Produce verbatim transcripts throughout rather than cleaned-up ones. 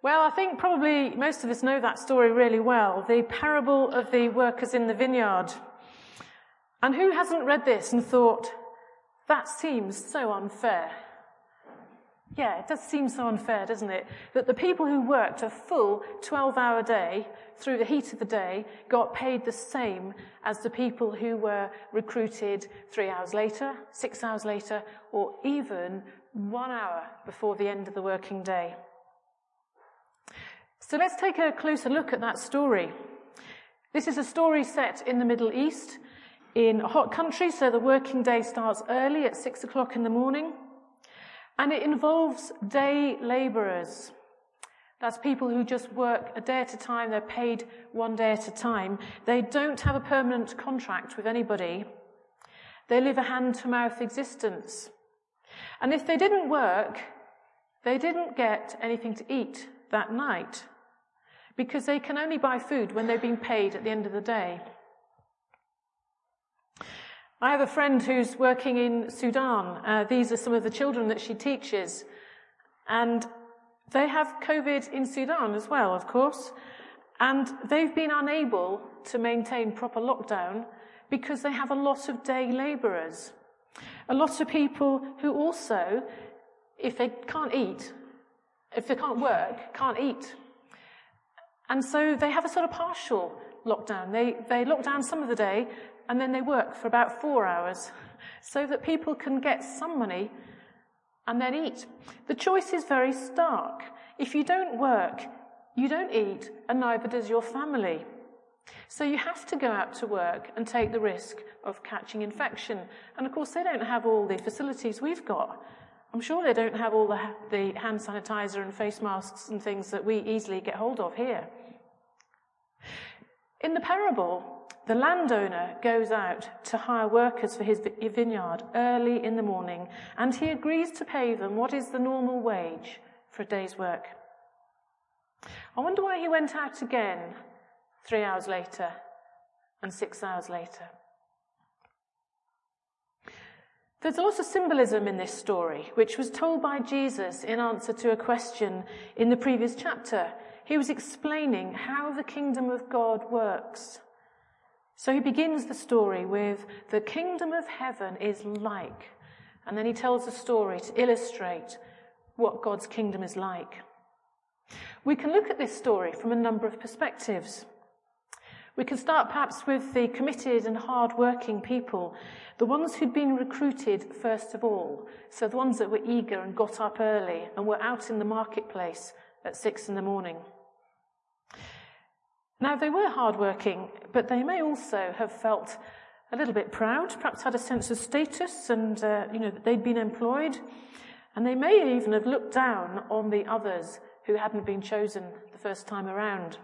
Well, I think probably most of us know that story really well, the parable of the workers in the vineyard. And who hasn't read this and thought, that seems so unfair? Yeah, it does seem so unfair, doesn't it? That the people who worked a full twelve-hour day through the heat of the day got paid the same as the people who were recruited three hours later, six hours later, or even one hour before the end of the working day. So let's take a closer look at that story. This is a story set in the Middle East, in a hot country, so the working day starts early at six o'clock in the morning. And it involves day labourers. That's people who just work a day at a time. They're paid one day at a time. They don't have a permanent contract with anybody. They live a hand-to-mouth existence. And if they didn't work, they didn't get anything to eat that night, because they can only buy food when they've been paid at the end of the day. I have a friend who's working in Sudan. Uh, these are some of the children that she teaches. And they have COVID in Sudan as well, of course. And they've been unable to maintain proper lockdown because they have a lot of day labourers. A lot of people who also, if they can't eat, if they can't work, can't eat. And so they have a sort of partial lockdown. They, they lock down some of the day, and then they work for about four hours so that people can get some money and then eat. The choice is very stark. If you don't work, you don't eat, and neither does your family. So you have to go out to work and take the risk of catching infection. And of course, they don't have all the facilities we've got. I'm sure they don't have all the, the hand sanitizer and face masks and things that we easily get hold of here. In the parable, the landowner goes out to hire workers for his vineyard early in the morning, and he agrees to pay them what is the normal wage for a day's work. I wonder why he went out again three hours later and six hours later. There's a lot of symbolism in this story, which was told by Jesus in answer to a question in the previous chapter. He was explaining how the kingdom of God works. So he begins the story with, the kingdom of heaven is like, and then he tells a story to illustrate what God's kingdom is like. We can look at this story from a number of perspectives. We can start perhaps with the committed and hard-working people, the ones who'd been recruited first of all, so the ones that were eager and got up early and were out in the marketplace at six in the morning. Now, they were hard-working, but they may also have felt a little bit proud, perhaps had a sense of status and, uh, you know, that they'd been employed. And they may even have looked down on the others who hadn't been chosen the first time around.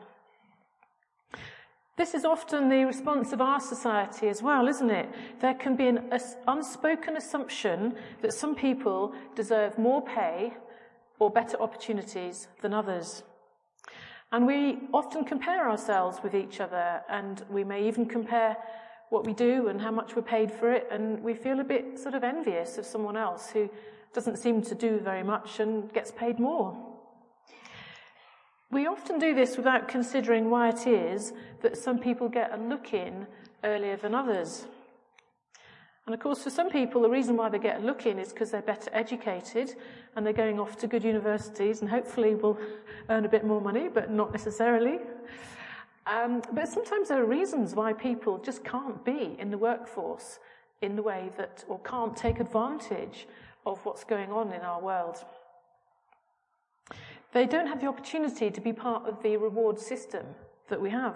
This is often the response of our society as well, isn't it? There can be an unspoken assumption that some people deserve more pay or better opportunities than others. And we often compare ourselves with each other, and we may even compare what we do and how much we're paid for it, and we feel a bit sort of envious of someone else who doesn't seem to do very much and gets paid more. We often do this without considering why it is that some people get a look in earlier than others. And of course, for some people, the reason why they get a look in is because they're better educated and they're going off to good universities and hopefully will earn a bit more money, but not necessarily. Um, but sometimes there are reasons why people just can't be in the workforce in the way that, or can't take advantage of what's going on in our world. They don't have the opportunity to be part of the reward system that we have.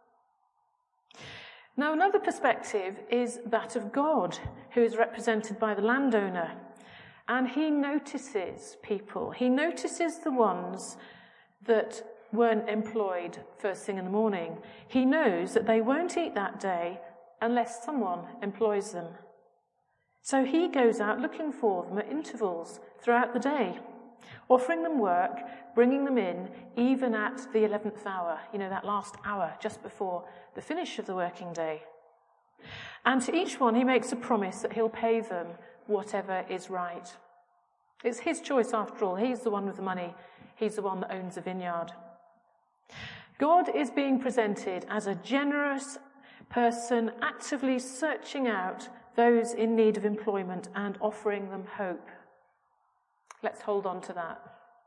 Now, another perspective is that of God, who is represented by the landowner. And he notices people. He notices the ones that weren't employed first thing in the morning. He knows that they won't eat that day unless someone employs them. So he goes out looking for them at intervals throughout the day, offering them work, bringing them in, even at the eleventh hour, you know, that last hour just before the finish of the working day. And to each one, he makes a promise that he'll pay them whatever is right. It's his choice after all. He's the one with the money. He's the one that owns the vineyard. God is being presented as a generous person actively searching out those in need of employment and offering them hope. Let's hold on to that.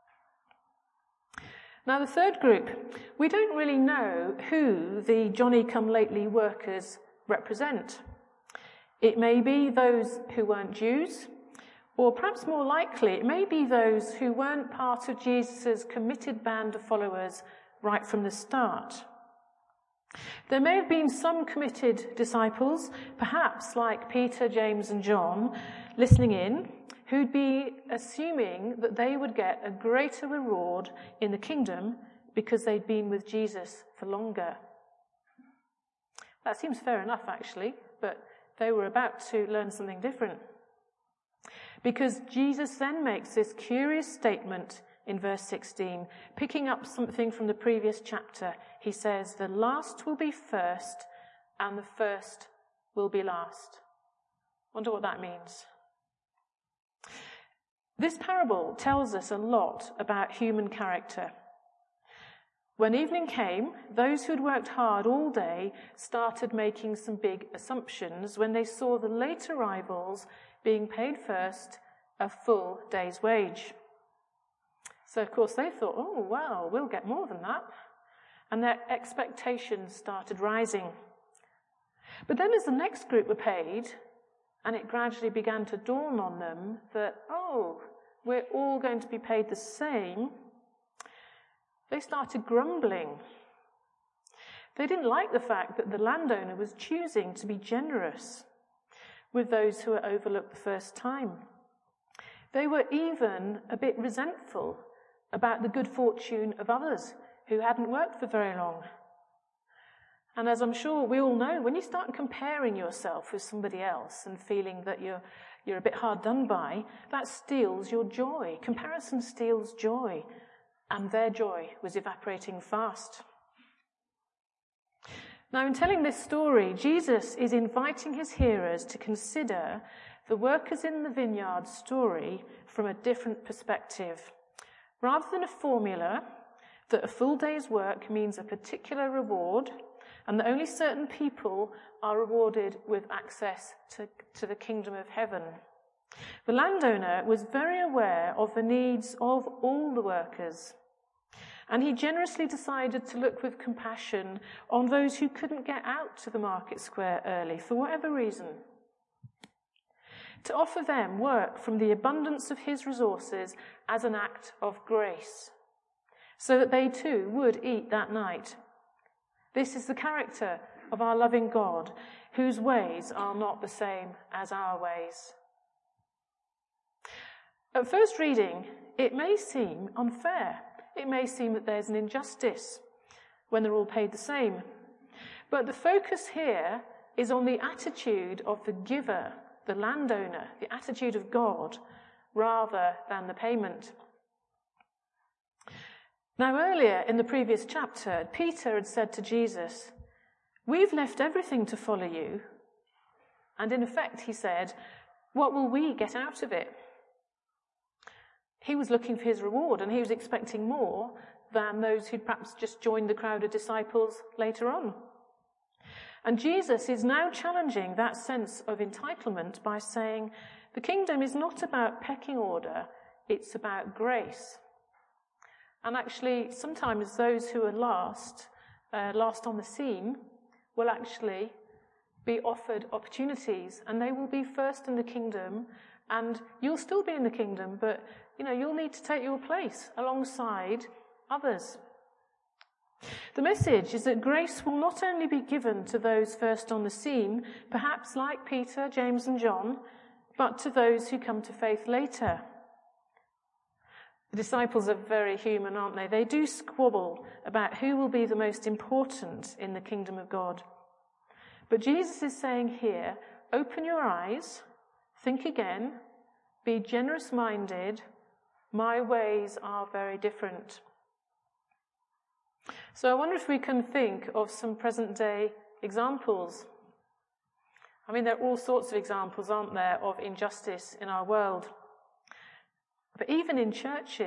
Now, the third group, we don't really know who the Johnny-come-lately workers represent. It may be those who weren't Jews, or perhaps more likely, it may be those who weren't part of Jesus' committed band of followers right from the start. There may have been some committed disciples, perhaps like Peter, James, and John, listening in, who'd be assuming that they would get a greater reward in the kingdom because they'd been with Jesus for longer. That seems fair enough, actually, but they were about to learn something different. Because Jesus then makes this curious statement in verse sixteen, picking up something from the previous chapter. He says, "The last will be first, and the first will be last." Wonder what that means. This parable tells us a lot about human character. When evening came, those who'd worked hard all day started making some big assumptions when they saw the late arrivals being paid first a full day's wage. So, of course, they thought, oh, well, we'll get more than that. And their expectations started rising. But then as the next group were paid, and it gradually began to dawn on them that, oh, we're all going to be paid the same, they started grumbling. They didn't like the fact that the landowner was choosing to be generous with those who were overlooked the first time. They were even a bit resentful about the good fortune of others who hadn't worked for very long. And as I'm sure we all know, when you start comparing yourself with somebody else and feeling that you're you're a bit hard done by, that steals your joy. Comparison steals joy. And their joy was evaporating fast. Now, in telling this story, Jesus is inviting his hearers to consider the workers in the vineyard story from a different perspective. Rather than a formula that a full day's work means a particular reward and that only certain people are rewarded with access to, to the kingdom of heaven. The landowner was very aware of the needs of all the workers, and he generously decided to look with compassion on those who couldn't get out to the market square early for whatever reason, to offer them work from the abundance of his resources as an act of grace, so that they too would eat that night. This is the character of our loving God, whose ways are not the same as our ways. At first reading, it may seem unfair. It may seem that there's an injustice when they're all paid the same. But the focus here is on the attitude of the giver, the landowner, the attitude of God, rather than the payment. Now, earlier in the previous chapter, Peter had said to Jesus, "We've left everything to follow you." And in effect, he said, "What will we get out of it?" He was looking for his reward, and he was expecting more than those who'd perhaps just joined the crowd of disciples later on. And Jesus is now challenging that sense of entitlement by saying, the kingdom is not about pecking order, it's about grace. And actually, sometimes those who are last, uh, last on the scene, will actually be offered opportunities, and they will be first in the kingdom, and you'll still be in the kingdom, but you know, you'll need to take your place alongside others. The message is that grace will not only be given to those first on the scene, perhaps like Peter, James, and John, but to those who come to faith later. The disciples are very human, aren't they? They do squabble about who will be the most important in the kingdom of God. But Jesus is saying here, open your eyes, think again, be generous-minded. My ways are very different. So I wonder if we can think of some present-day examples. I mean, there are all sorts of examples, aren't there, of injustice in our world. But even in churches,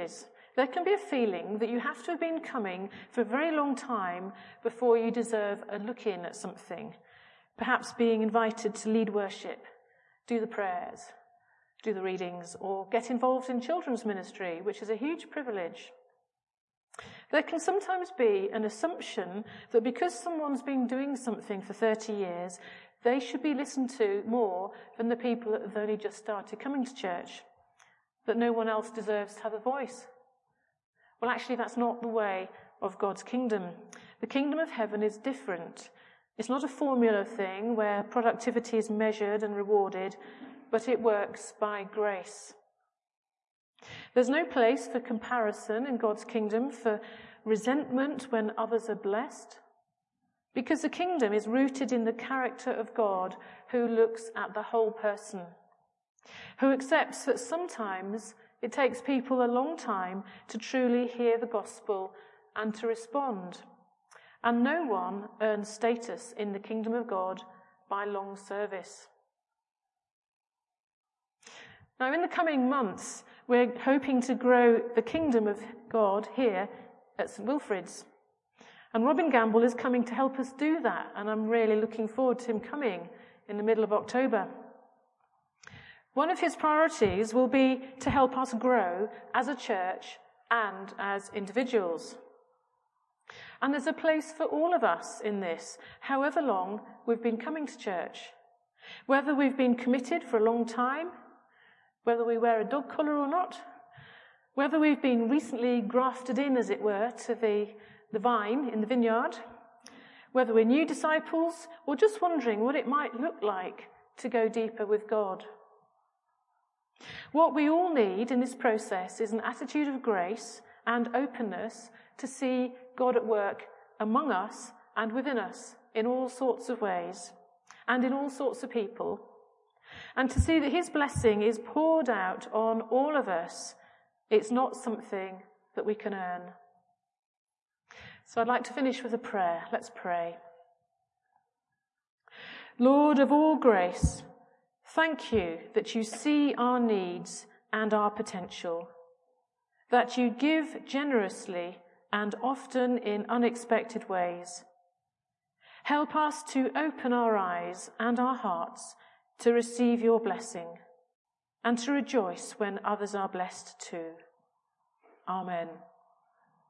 there can be a feeling that you have to have been coming for a very long time before you deserve a look in at something. Perhaps being invited to lead worship, do the prayers, do the readings, or get involved in children's ministry, which is a huge privilege. There can sometimes be an assumption that because someone's been doing something for thirty years, they should be listened to more than the people that have only just started coming to church, that no one else deserves to have a voice. Well, actually, that's not the way of God's kingdom. The kingdom of heaven is different. It's not a formula thing where productivity is measured and rewarded, but it works by grace. There's no place for comparison in God's kingdom, for resentment when others are blessed, because the kingdom is rooted in the character of God, who looks at the whole person, who accepts that sometimes it takes people a long time to truly hear the gospel and to respond. And no one earns status in the kingdom of God by long service. Now, in the coming months, we're hoping to grow the kingdom of God here at St Wilfrid's. And Robin Gamble is coming to help us do that, and I'm really looking forward to him coming in the middle of October. One of his priorities will be to help us grow as a church and as individuals. And there's a place for all of us in this, however long we've been coming to church. Whether we've been committed for a long time, whether we wear a dog collar or not, whether we've been recently grafted in, as it were, to the, the vine in the vineyard, whether we're new disciples or just wondering what it might look like to go deeper with God. What we all need in this process is an attitude of grace and openness to see God at work among us and within us in all sorts of ways and in all sorts of people, and to see that his blessing is poured out on all of us. It's not something that we can earn. So I'd like to finish with a prayer. Let's pray. Lord of all grace, thank you that you see our needs and our potential, that you give generously and often in unexpected ways. Help us to open our eyes and our hearts to receive your blessing and to rejoice when others are blessed too. Amen.